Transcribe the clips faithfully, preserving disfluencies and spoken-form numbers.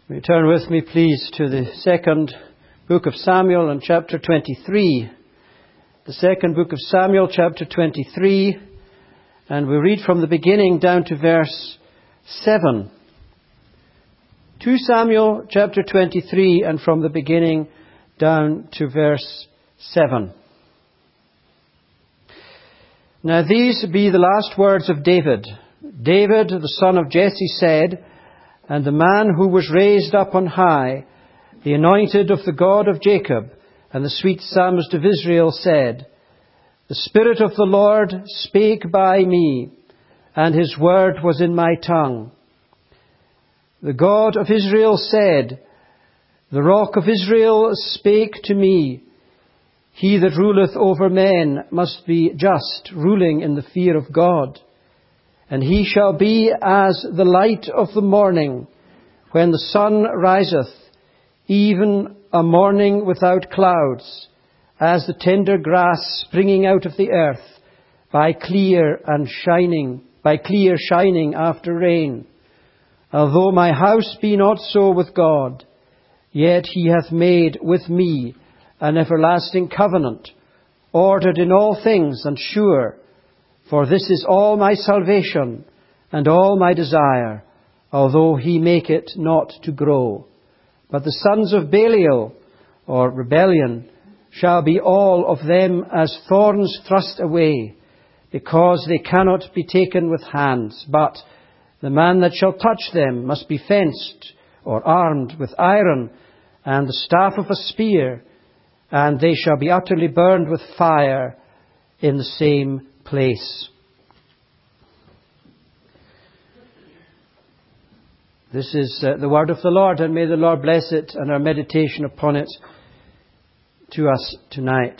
Will you turn with me, please, to the second book of Samuel and chapter twenty-three. The second book of Samuel, chapter twenty-three, and we read from the beginning down to verse seven. Second Samuel, chapter twenty-three, and from the beginning down to verse seven. Now these be the last words of David. David, the son of Jesse, said, "And the man who was raised up on high, the anointed of the God of Jacob, and the sweet psalmist of Israel said, The Spirit of the Lord spake by me, and His word was in my tongue. The God of Israel said, The rock of Israel spake to me. He that ruleth over men must be just, ruling in the fear of God. And he shall be as the light of the morning, when the sun riseth, even a morning without clouds, as the tender grass springing out of the earth, by clear and shining, by clear shining after rain. Although my house be not so with God, yet He hath made with me an everlasting covenant, ordered in all things and sure. For this is all my salvation and all my desire, although He make it not to grow. But the sons of Belial, or rebellion, shall be all of them as thorns thrust away, because they cannot be taken with hands. But the man that shall touch them must be fenced or armed with iron and the staff of a spear, and they shall be utterly burned with fire in the same place." This is uh, the word of the Lord, and may the Lord bless it and our meditation upon it to us tonight.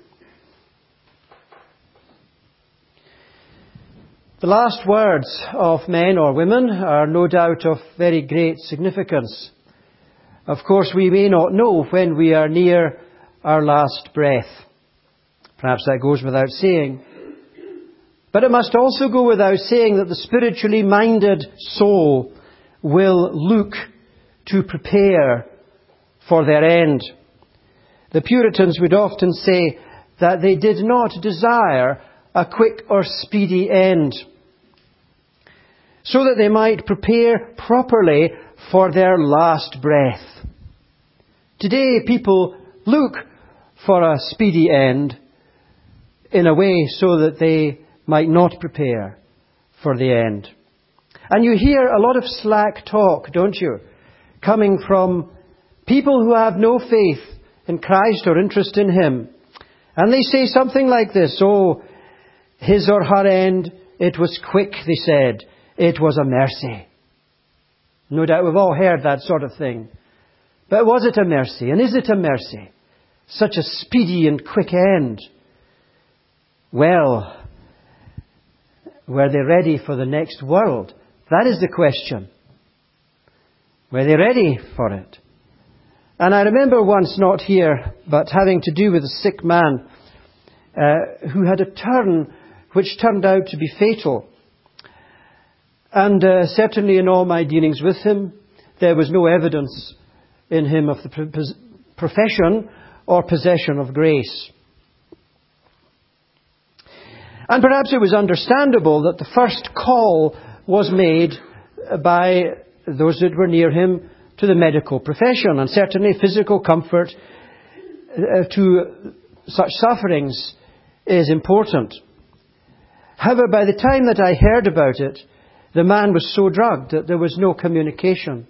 The last words of men or women are no doubt of very great significance. Of course, we may not know when we are near our last breath. Perhaps that goes without saying. But it must also go without saying that the spiritually minded soul will look to prepare for their end. The Puritans would often say that they did not desire a quick or speedy end, so that they might prepare properly for their last breath. Today, people look for a speedy end in a way so that they might not prepare for the end. And you hear a lot of slack talk, don't you, coming from people who have no faith in Christ or interest in Him. And they say something like this: "Oh, his or her end, it was quick," they said. "It was a mercy." No doubt we've all heard that sort of thing. But was it a mercy? And is it a mercy? Such a speedy and quick end. Well, were they ready for the next world? That is the question. Were they ready for it? And I remember once, not here, but having to do with a sick man uh, who had a turn which turned out to be fatal. And uh, certainly in all my dealings with him, there was no evidence in him of the profession or possession of grace. And perhaps it was understandable that the first call was made by those that were near him to the medical profession, and certainly physical comfort uh, to such sufferings is important. However, by the time that I heard about it, the man was so drugged that there was no communication.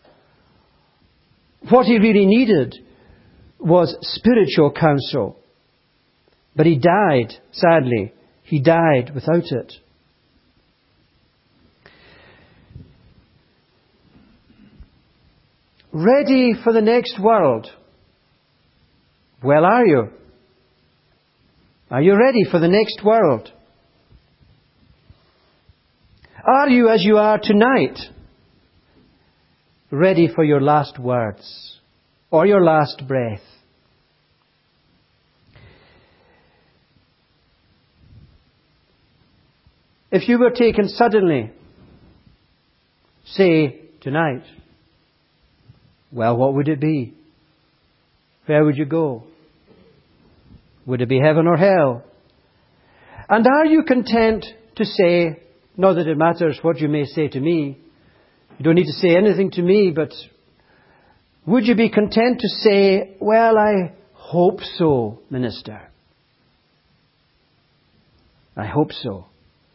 What he really needed was spiritual counsel. But he died, sadly. He died without it. Ready for the next world. Well, are you? Are you ready for the next world? Are you, as you are tonight, ready for your last words or your last breath? If you were taken suddenly, say tonight, well, what would it be? Where would you go? Would it be heaven or hell? And are you content to say, not that it matters what you may say to me, you don't need to say anything to me, but would you be content to say, well, I hope so, minister. I hope so.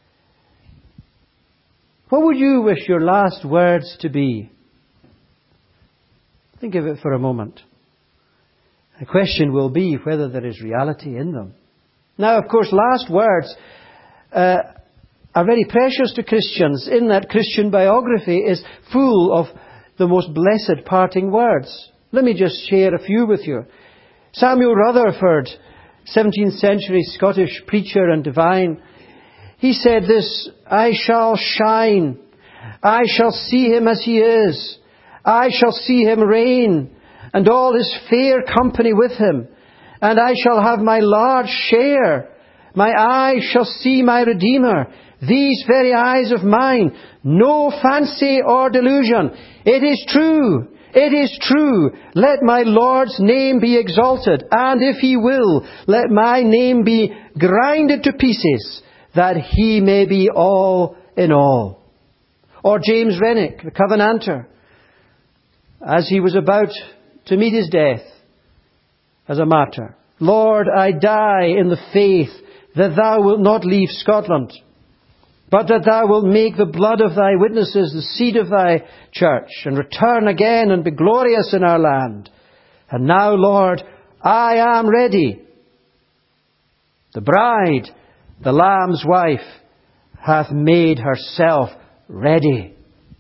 What would you wish your last words to be? Think of it for a moment. The question will be whether there is reality in them. Now, of course, last words uh, are very precious to Christians, in that Christian biography is full of the most blessed parting words. Let me just share a few with you. Samuel Rutherford, seventeenth century Scottish preacher and divine, he said this, I shall shine. I shall see him as he is. I shall see him reign, and all his fair company with him. And I shall have my large share. My eyes shall see my Redeemer. These very eyes of mine. No fancy or delusion. It is true. It is true. Let my Lord's name be exalted. And if he will, let my name be grinded to pieces, that he may be all in all. Or James Renwick, the Covenanter, as he was about to meet his death as a martyr. Lord, I die in the faith that thou wilt not leave Scotland, but that thou wilt make the blood of thy witnesses the seed of thy church, and return again and be glorious in our land. And now, Lord, I am ready. The bride, the Lamb's wife, hath made herself ready.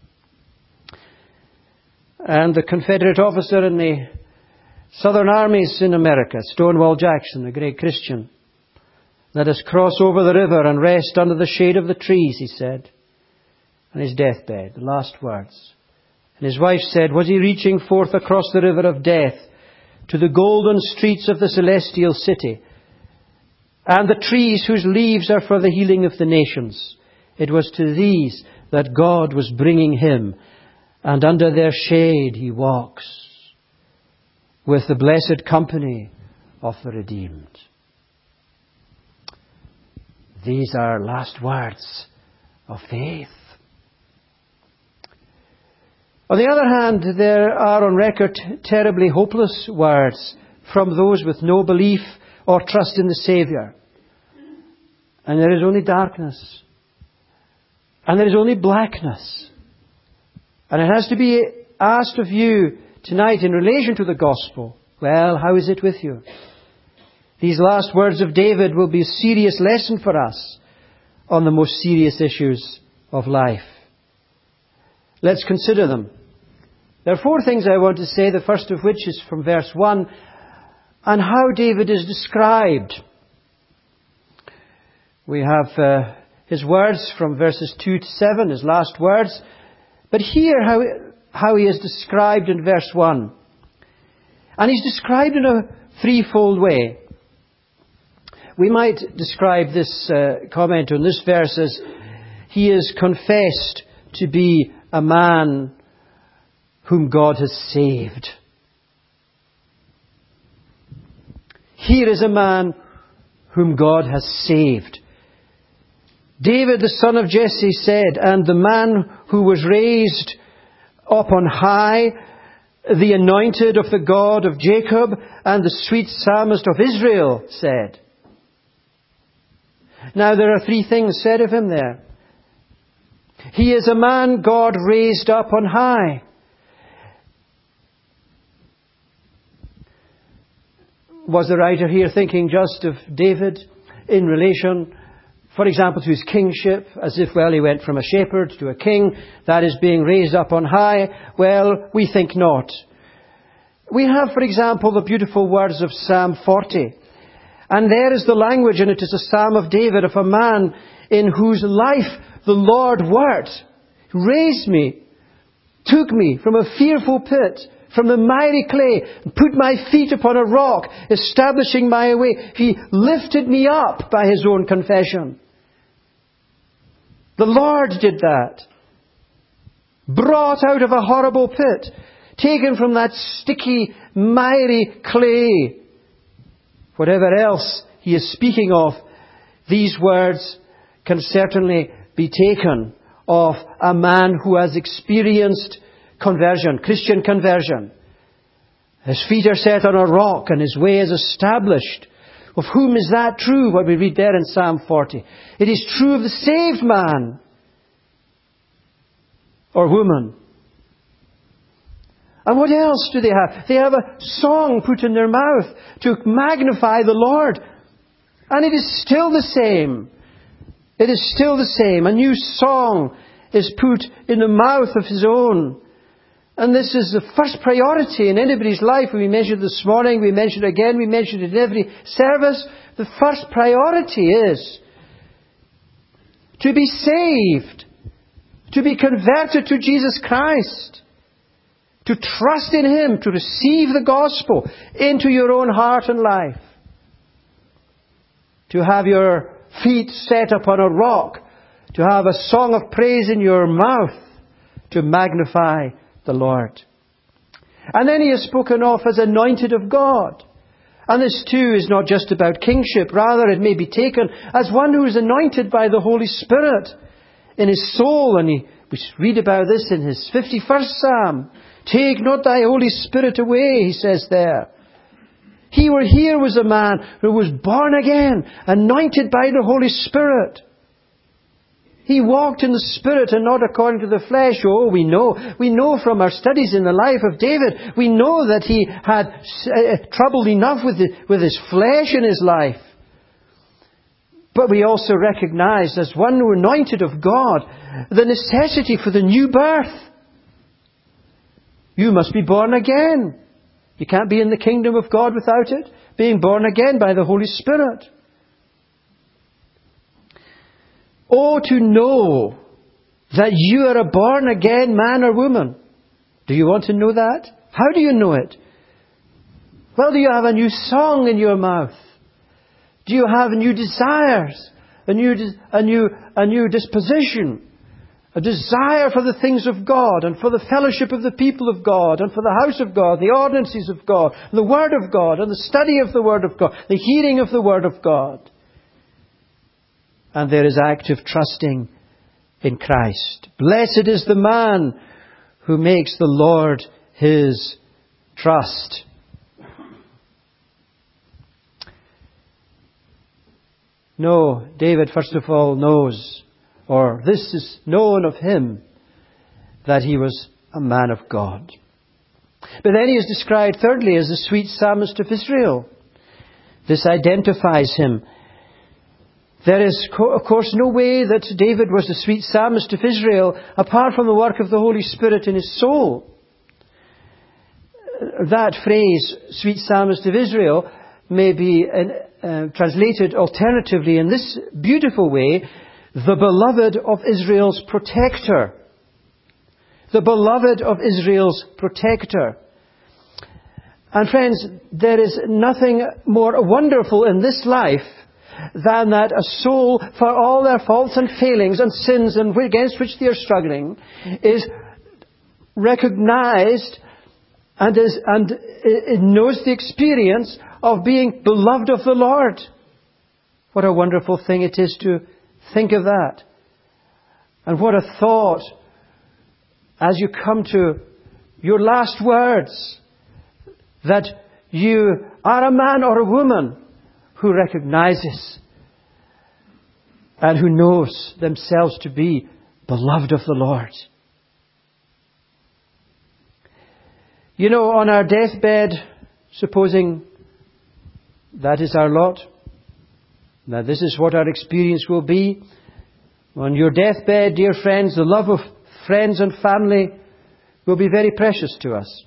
And the Confederate officer in the Southern armies in America, Stonewall Jackson, a great Christian, let us cross over the river and rest under the shade of the trees, he said, on his deathbed, the last words. And his wife said, was he reaching forth across the river of death to the golden streets of the celestial city, and the trees whose leaves are for the healing of the nations? It was to these that God was bringing him, and under their shade he walks with the blessed company of the redeemed. These are last words of faith. On the other hand, there are on record terribly hopeless words from those with no belief or trust in the Saviour. And there is only darkness. And there is only blackness. And it has to be asked of you tonight in relation to the gospel, well, how is it with you? These last words of David will be a serious lesson for us on the most serious issues of life. Let's consider them. There are four things I want to say, the first of which is from verse one, and how David is described. We have uh, his words from verses two to seven, his last words. But here how, how he is described in verse one. And he's described in a threefold way. We might describe this uh, comment on this verse as he is confessed to be a man whom God has saved. Here is a man whom God has saved. David, the son of Jesse, said, and the man who was raised up on high, the anointed of the God of Jacob, and the sweet psalmist of Israel, said. Now there are three things said of him there. He is a man God raised up on high. Was the writer here thinking just of David in relation, for example, to his kingship, as if, well, he went from a shepherd to a king, that is being raised up on high? Well, we think not. We have, for example, the beautiful words of Psalm forty. And there is the language, and it is a psalm of David, of a man in whose life the Lord worked, raised me, took me from a fearful pit, from the miry clay, and put my feet upon a rock, establishing my way. He lifted me up by his own confession. The Lord did that. Brought out of a horrible pit, taken from that sticky, miry clay. Whatever else he is speaking of, these words can certainly be taken of a man who has experienced conversion, Christian conversion. His feet are set on a rock and his way is established. Of whom is that true? What we read there in Psalm forty. It is true of the saved man or woman. And what else do they have? They have a song put in their mouth to magnify the Lord. And it is still the same. It is still the same. A new song is put in the mouth of his own. And this is the first priority in anybody's life. We mentioned this morning, we mentioned it again, we mentioned it in every service. The first priority is to be saved, to be converted to Jesus Christ, to trust in Him, to receive the gospel into your own heart and life, to have your feet set upon a rock, to have a song of praise in your mouth, to magnify the Lord. And then he is spoken of as anointed of God. And this too is not just about kingship. Rather, it may be taken as one who is anointed by the Holy Spirit in his soul. And he, we read about this in his fifty-first Psalm. Take not thy Holy Spirit away, he says there. He were here was a man who was born again, anointed by the Holy Spirit. He walked in the Spirit and not according to the flesh. Oh, we know. We know from our studies in the life of David, we know that he had uh, troubled enough with, the, with his flesh in his life. But we also recognize, as one who anointed of God, the necessity for the new birth. You must be born again. You can't be in the kingdom of God without it. Being born again by the Holy Spirit. Oh, to know that you are a born again man or woman. Do you want to know that? How do you know it? Well, do you have a new song in your mouth? Do you have new desires? A new, a new, a new disposition? A desire for the things of God and for the fellowship of the people of God and for the house of God, the ordinances of God, the Word of God and the study of the Word of God, the hearing of the Word of God. And there is active trusting in Christ. Blessed is the man who makes the Lord his trust. No, David first of all knows, or this is known of him, that he was a man of God. But then he is described thirdly as the sweet psalmist of Israel. This identifies him. There is, of course, no way that David was the sweet psalmist of Israel apart from the work of the Holy Spirit in his soul. That phrase, sweet psalmist of Israel, may be uh, translated alternatively in this beautiful way, the beloved of Israel's protector. The beloved of Israel's protector. And friends, there is nothing more wonderful in this life than that a soul, for all their faults and failings and sins and against which they are struggling, is recognized and, is, and it knows the experience of being beloved of the Lord. What a wonderful thing it is to think of that. And what a thought as you come to your last words, that you are a man or a woman who recognizes and who knows themselves to be beloved of the Lord. You know, on our deathbed, supposing that is our lot, that this is what our experience will be, on your deathbed, dear friends, the love of friends and family will be very precious to us.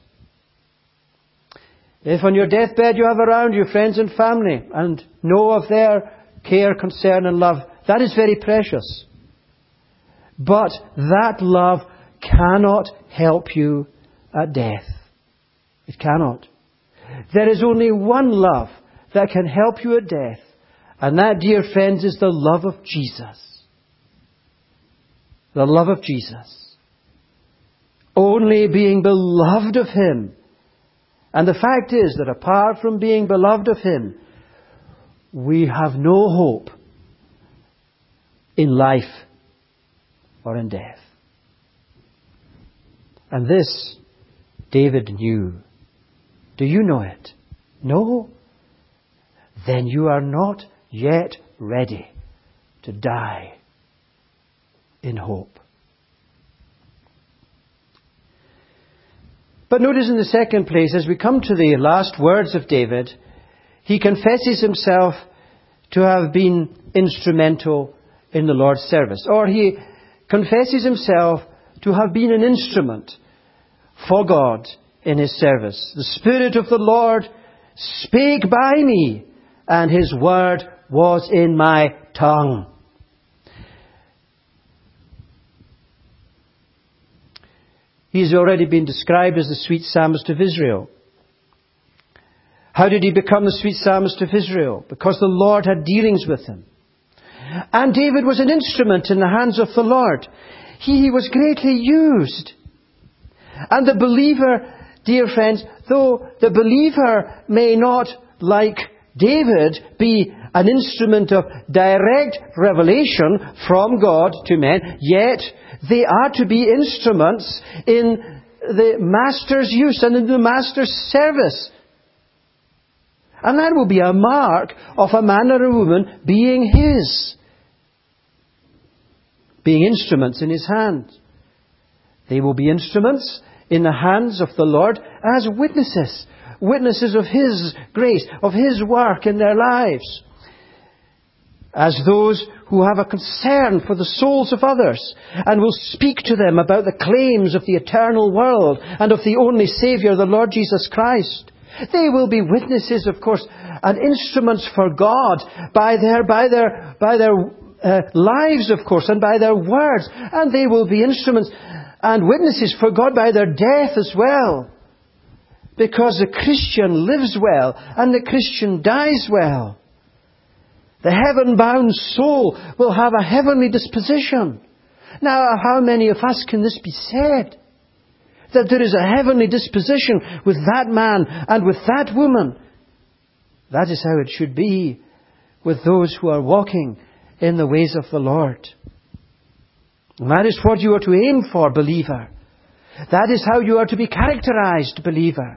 If on your deathbed you have around you friends and family and know of their care, concern and love, that is very precious. But that love cannot help you at death. It cannot. There is only one love that can help you at death. And that, dear friends, is the love of Jesus. The love of Jesus. only being beloved of Him. And the fact is that apart from being beloved of Him, we have no hope in life or in death. And this David knew. Do you know it? No? Then you are not yet ready to die in hope. But notice in the second place, as we come to the last words of David, he confesses himself to have been instrumental in the Lord's service. Or he confesses himself to have been an instrument for God in His service. The Spirit of the Lord spake by me, and His word was in my tongue. He's already been described as the sweet psalmist of Israel. How did he become the sweet psalmist of Israel? Because the Lord had dealings with him. And David was an instrument in the hands of the Lord. He was greatly used. And the believer, dear friends, though the believer may not, like David, be an instrument of direct revelation from God to men, yet they are to be instruments in the Master's use and in the Master's service. And that will be a mark of a man or a woman being His. Being instruments in His hands. They will be instruments in the hands of the Lord as witnesses. Witnesses of His grace, of His work in their lives. As those who have a concern for the souls of others and will speak to them about the claims of the eternal world and of the only Saviour, the Lord Jesus Christ. They will be witnesses, of course, and instruments for God by their, by their, by their uh, lives, of course, and by their words. And they will be instruments and witnesses for God by their death as well. Because the Christian lives well and the Christian dies well. The heaven-bound soul will have a heavenly disposition. Now, how many of us can this be said? That there is a heavenly disposition with that man and with that woman. That is how it should be with those who are walking in the ways of the Lord. And that is what you are to aim for, believer. That is how you are to be characterized, believer.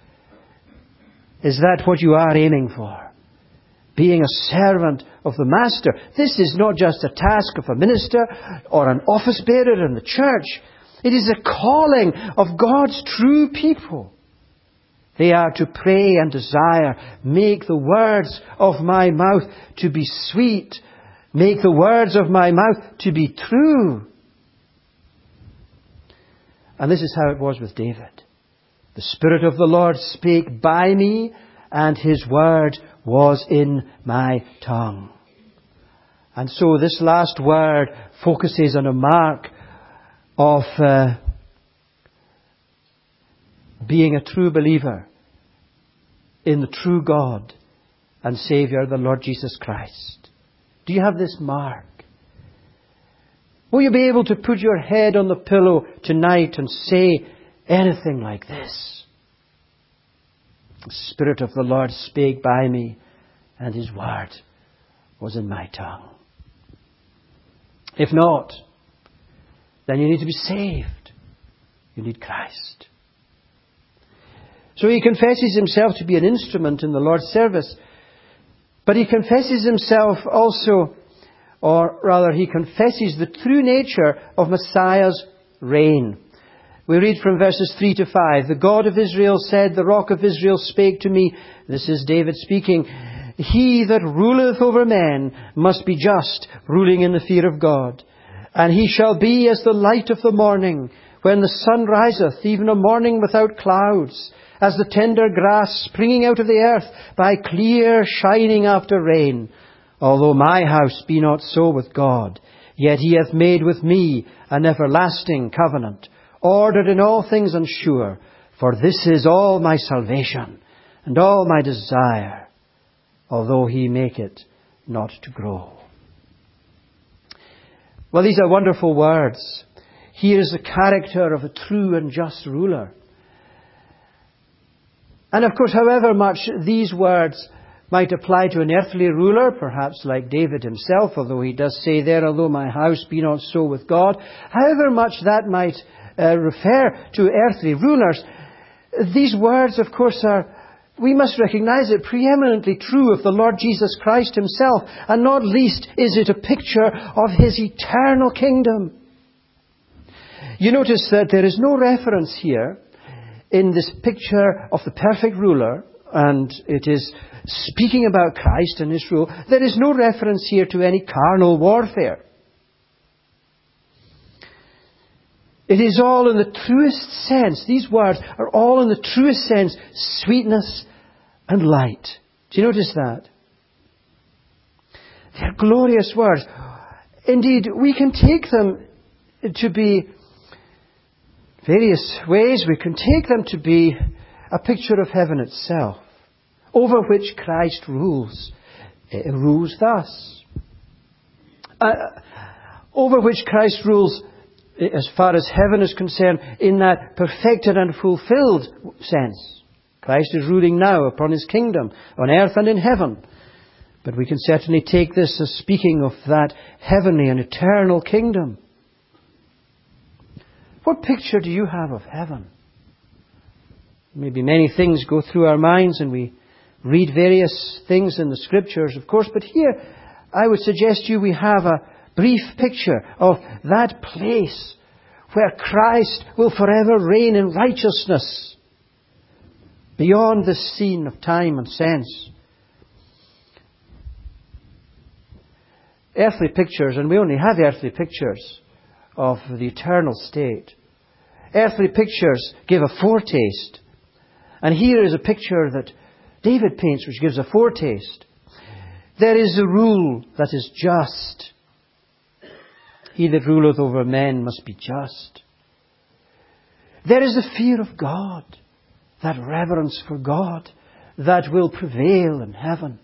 Is that what you are aiming for? Being a servant of the Master. This is not just a task of a minister or an office bearer in the church. It is a calling of God's true people. They are to pray and desire, make the words of my mouth to be sweet. Make the words of my mouth to be true. And this is how it was with David. The Spirit of the Lord spake by me, and His word was in my tongue. And so this last word focuses on a mark of uh, being a true believer in the true God and Saviour, the Lord Jesus Christ. Do you have this mark? Will you be able to put your head on the pillow tonight and say anything like this? The Spirit of the Lord spake by me, and His word was in my tongue. If not, then you need to be saved. You need Christ. So he confesses himself to be an instrument in the Lord's service. But he confesses himself also, or rather he confesses the true nature of Messiah's reign. We read from verses three to five. The God of Israel said, the Rock of Israel spake to me. This is David speaking. He that ruleth over men must be just, ruling in the fear of God. And he shall be as the light of the morning, when the sun riseth, even a morning without clouds, as the tender grass springing out of the earth by clear shining after rain. Although my house be not so with God, yet he hath made with me an everlasting covenant, ordered in all things and sure. For this is all my salvation, and all my desire, although he make it not to grow. Well, these are wonderful words. Here is the character of a true and just ruler. And of course, however much these words might apply to an earthly ruler, perhaps like David himself, although he does say there, although my house be not so with God, however much that might uh, refer to earthly rulers, these words, of course, are, we must recognize it, preeminently true of the Lord Jesus Christ himself, and not least is it a picture of his eternal kingdom. You notice that there is no reference here in this picture of the perfect ruler, and it is speaking about Christ and his rule. There is no reference here to any carnal warfare. It is all in the truest sense. These words are all in the truest sense, sweetness and light. Do you notice that? They're glorious words. Indeed, we can take them to be various ways. We can take them to be a picture of heaven itself, over which Christ rules. It rules thus. Uh, over which Christ rules as far as heaven is concerned in that perfected and fulfilled sense. Christ is ruling now upon his kingdom on earth and in heaven. But we can certainly take this as speaking of that heavenly and eternal kingdom. What picture do you have of heaven? Maybe many things go through our minds and we read various things in the Scriptures, of course, but here I would suggest to you we have a brief picture of that place where Christ will forever reign in righteousness beyond the scene of time and sense. Earthly pictures, and we only have earthly pictures of the eternal state. Earthly pictures give a foretaste. And here is a picture that David paints which gives a foretaste. There is a rule that is just. He that ruleth over men must be just. There is a fear of God, that reverence for God that will prevail in heaven.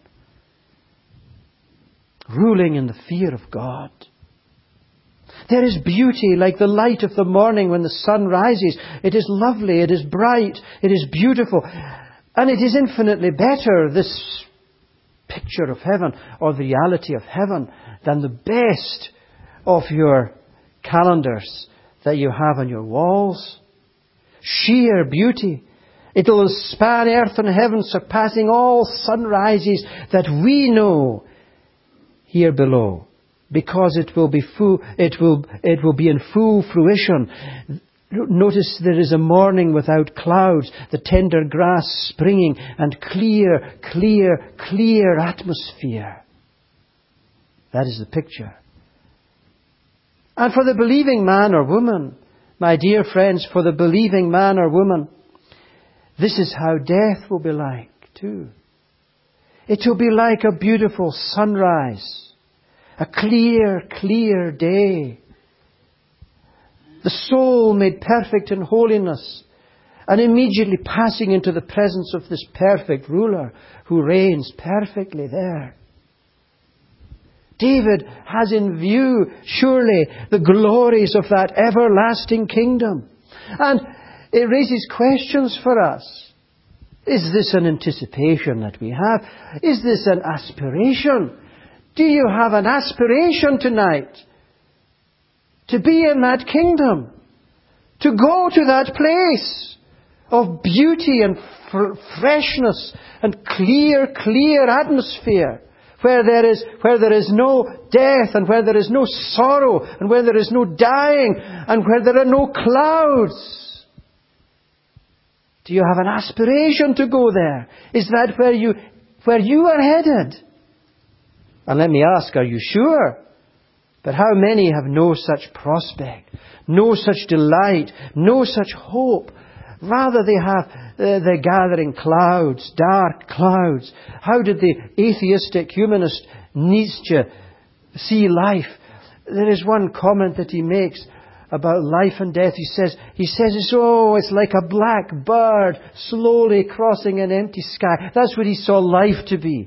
Ruling in the fear of God. There is beauty like the light of the morning when the sun rises. It is lovely, it is bright, it is beautiful. And it is infinitely better, this picture of heaven, or the reality of heaven, than the best of your calendars that you have on your walls. Sheer beauty. It will span earth and heaven, surpassing all sunrises that we know here below, because it will be full, it will, it will be in full fruition. Notice there is a morning without clouds, the tender grass springing, and clear, clear, clear atmosphere. That is the picture. And for the believing man or woman, my dear friends, for the believing man or woman, this is how death will be like too. It will be like a beautiful sunrise, a clear, clear day. The soul made perfect in holiness, and immediately passing into the presence of this perfect ruler who reigns perfectly there. David has in view, surely, the glories of that everlasting kingdom. And it raises questions for us. Is this an anticipation that we have? Is this an aspiration? Do you have an aspiration tonight to be in that kingdom? To go to that place of beauty and fr- freshness and clear, clear atmosphere? Where there is, where there is no death, and where there is no sorrow, and where there is no dying, and where there are no clouds. Do you have an aspiration to go there? Is that where you, where you are headed? And let me ask, are you sure? But how many have no such prospect, no such delight, no such hope? Rather they have uh, the gathering clouds, dark clouds. How did the atheistic humanist Nietzsche see life? There is one comment that he makes about life and death. He says, he says it's, oh, it's like a black bird slowly crossing an empty sky. That's what he saw life to be.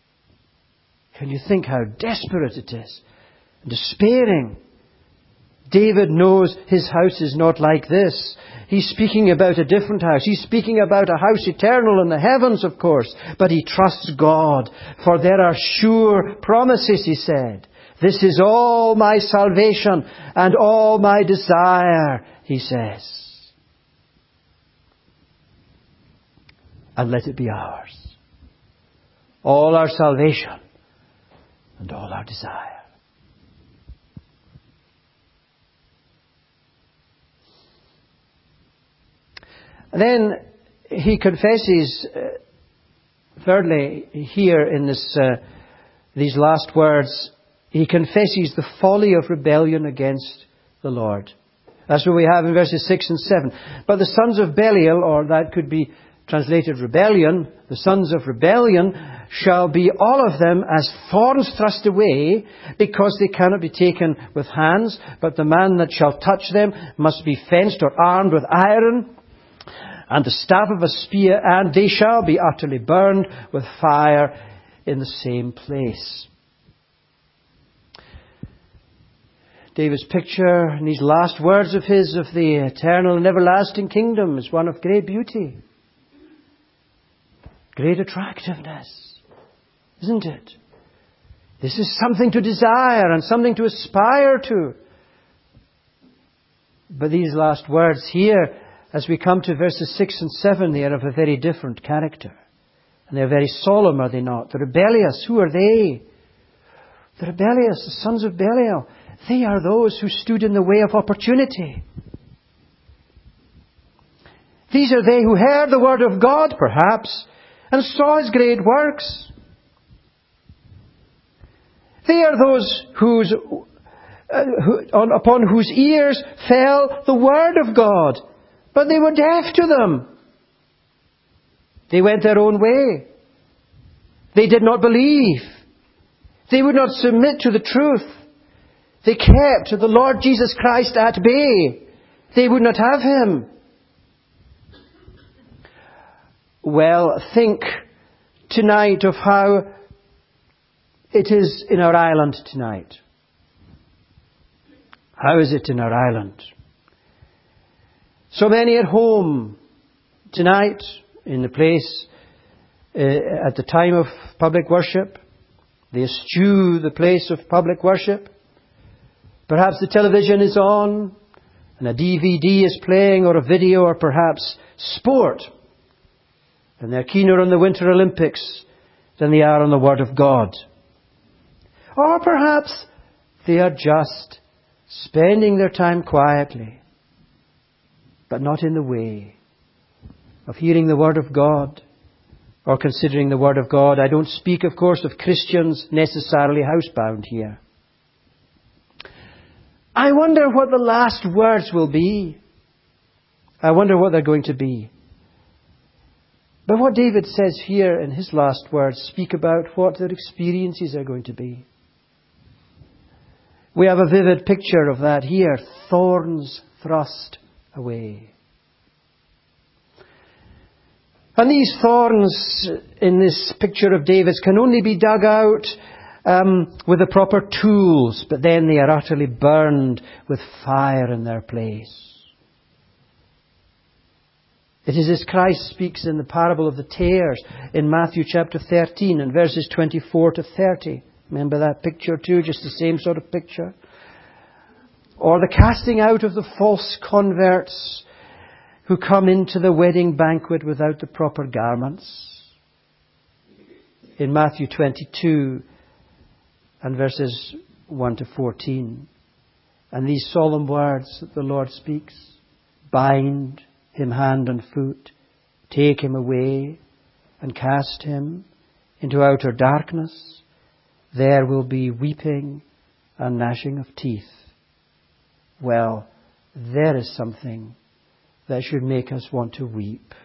Can you think how desperate it is? Despairing. David knows his house is not like this. He's speaking about a different house. He's speaking about a house eternal in the heavens, of course. But he trusts God, for there are sure promises, he said. This is all my salvation and all my desire, he says. And let it be ours. All our salvation and all our desire. And then he confesses, uh, thirdly, here in this uh, these last words, he confesses the folly of rebellion against the Lord. That's what we have in verses six and seven. But the sons of Belial, or that could be translated rebellion, the sons of rebellion shall be all of them as thorns thrust away, because they cannot be taken with hands, but the man that shall touch them must be fenced or armed with iron and the staff of a spear, and they shall be utterly burned with fire in the same place. David's picture in these last words of his of the eternal and everlasting kingdom is one of great beauty. Great attractiveness. Isn't it? This is something to desire and something to aspire to. But these last words here, as we come to verses six and seven, they are of a very different character. And they're very solemn, are they not? The rebellious, who are they? The rebellious, the sons of Belial, they are those who stood in the way of opportunity. These are they who heard the word of God, perhaps, and saw His great works. They are those whose, uh, who, on, upon whose ears fell the word of God, but they were deaf to them. They went their own way. They did not believe. They would not submit to the truth. They kept the Lord Jesus Christ at bay. They would not have Him. Well, think tonight of how it is in our island tonight. How is it in our island? So many at home tonight, in the place, uh, at the time of public worship. They eschew the place of public worship. Perhaps the television is on, and a D V D is playing, or a video, or perhaps sport. And they're keener on the Winter Olympics than they are on the Word of God. Or perhaps they are just spending their time quietly, but not in the way of hearing the Word of God or considering the Word of God. I don't speak, of course, of Christians necessarily housebound here. I wonder what the last words will be. I wonder what they're going to be. But what David says here in his last words speak about what their experiences are going to be. We have a vivid picture of that here. Thorns thrust away. And these thorns in this picture of David's can only be dug out um, with the proper tools, but then they are utterly burned with fire in their place. It is as Christ speaks in the parable of the tares in Matthew chapter thirteen and verses twenty-four to thirty. Remember that picture too, just the same sort of picture. Or the casting out of the false converts who come into the wedding banquet without the proper garments. In Matthew twenty-two and verses one to fourteen. And these solemn words that the Lord speaks. Bind him hand and foot, take him away and cast him into outer darkness. There will be weeping and gnashing of teeth. Well, there is something that should make us want to weep.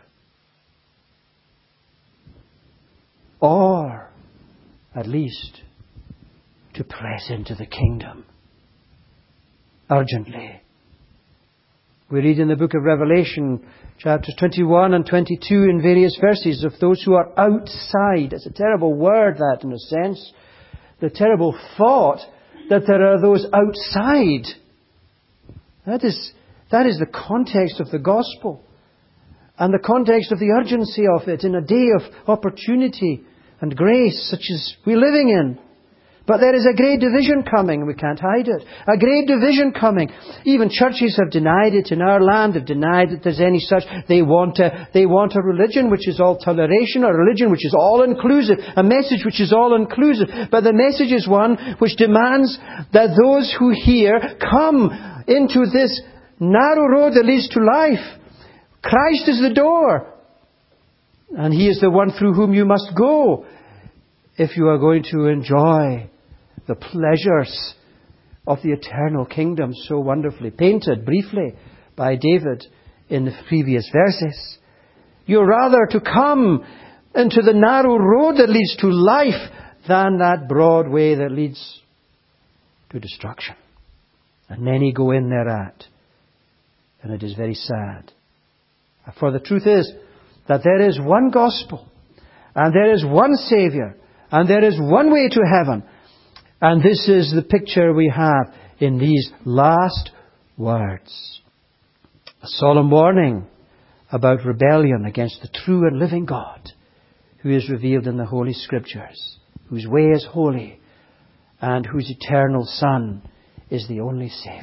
Or, at least, to press into the kingdom urgently. We read in the book of Revelation, chapters twenty-one and twenty-two, in various verses of those who are outside. It's a terrible word, that, in a sense. The terrible thought that there are those outside That is, that is the context of the gospel. And the context of the urgency of it in a day of opportunity and grace such as we're living in. But there is a great division coming. We can't hide it. A great division coming. Even churches have denied it in our land. They've denied that there's any such. They want a, they want a religion which is all toleration, a religion which is all inclusive, a message which is all inclusive. But the message is one which demands that those who hear come into this narrow road that leads to life. Christ is the door. And He is the one through whom you must go if you are going to enjoy the pleasures of the eternal kingdom so wonderfully painted briefly by David in the previous verses. You're rather to come into the narrow road that leads to life than that broad way that leads to destruction. And many go in thereat. And it is very sad. For the truth is that there is one gospel, and there is one Saviour, and there is one way to heaven. And this is the picture we have in these last words. A solemn warning about rebellion against the true and living God who is revealed in the Holy Scriptures, whose way is holy, and whose eternal Son is the only Saviour.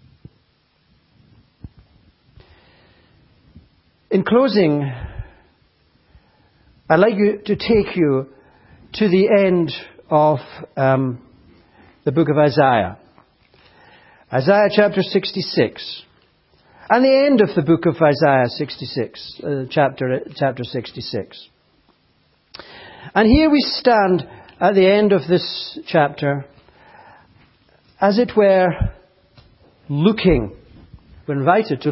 In closing, I'd like you to take you to the end of um, the book of Isaiah. Isaiah chapter sixty-six. And the end of the book of Isaiah sixty-six, uh, chapter, chapter sixty-six. And here we stand at the end of this chapter, as it were, looking. We're invited to